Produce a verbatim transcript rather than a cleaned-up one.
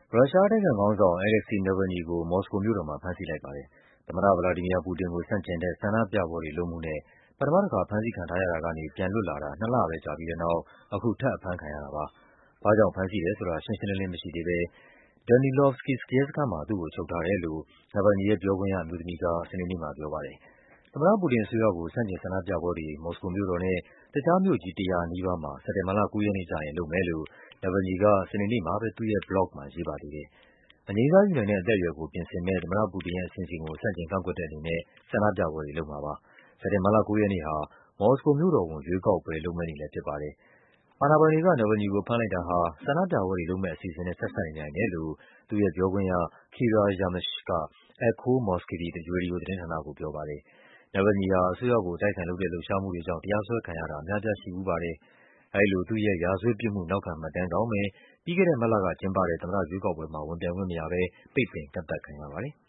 ရုရှားအတိုက်အခံခေါင်းဆောင် Alexei Navalny ကို မော်စကိုမြို့တော်မှာ ဖမ်းဆီးလိုက်ပါတယ်။ သမ္မတ ဗလာဒီမီယာ ပူတင်ကို ဆန့်ကျင်တဲ့ ဆန္ဒပြပွဲတွေလုပ်မှုနဲ့ ပထမတခါ ဖမ်းဆီးခံထားရတာကနေ ပြန်လွတ်လာတာ နှစ်လပဲကြာပြီးတဲ့နောက် အခု ထပ်အဖမ်းခံရတာပါ။ ဘာ့ကြောင့် ဖမ်းဆီးတယ်ဆိုတာ ရှင်းရှင်းလင်းလင်းမရှိသေးဘဲ Danilov-Sky ရဲစခန်းမှာ သူ့ကို ချုပ်ထားတယ်လို့ Navalny ရဲ့ပြောခွင့်ရ အမျိုးသမီးက စနေနေ့မှာပြောပါတယ်။ သမ္မတပူတင်အစိုးရကို ဆန့်ကျင်ဆန္ဒပြပွဲတွေ မော်စကိုမြို့တော်နဲ့ တခြားမြို့ကြီး ၁၀၀ နီးပါးမှာ စက်တင်ဘာလ ၉ ရက်နေ့ကျရင် လုပ်မယ်လို့ Navalny က စနေနေ့မှာပဲ သူ့ရဲ့ဘလော့ဂ်မှာ ရေးပါသေးတယ်။ အငြိမ်းစားယူနိုင်တဲ့ အသက်အရွယ်ကို ပြင်ဆင်မယ့် သမ္မတပူတင်ရဲ့အစီအစဉ်ကို ဆန့်ကျင်ကန့်ကွက်တဲ့အနေနဲ့ ဆန္ဒပြပွဲတွေလုပ်မှာပါ။ စက်တင်ဘာလ ၉ ရက်နေ့ဟာ မော်စကိုမြို့တော်ဝန် ရွေးကောက်ပွဲ လုပ်မယ့်နေ့လည်းဖြစ်ပါတယ်။ အာဏာပိုင်တွေက Navalny ကို ဖမ်းလိုက်တာဟာ ဆန္ဒပြပွဲတွေလုပ်မယ့် အစီအစဉ်နဲ့ ဆက်စပ်နေနိုင်တယ်လို့ သူ့ရဲ့ပြောခွင့်ရ Kira Yarmysh က Echo Moskvi ရေဒီယိုသတင်းဌာနကိုပြောပါတယ်။ Navalny ဟာ အစိုးရကို အတိုက်အခံလုပ်တဲ့ လှုပ်ရှားမှုတွေကြောင့် တရားစွဲခံရတာ အများအပြားရှိဖူးပါတယ်။ အဲဒီလို သူ့ရဲ့ ရာဇဝတ်ပြစ်မှု နောက်ခံမှတ်တမ်းကြောင့်ပဲ ပြီးခဲ့တဲ့မတ်လကကျင်းပတဲ့ သမ္မတရွေးကောက်ပွဲမှာ ဝင်ပြိုင်ခွင့်မရဘဲ ပိတ်ပင်ကန့်သတ်ခံရပါတယ်။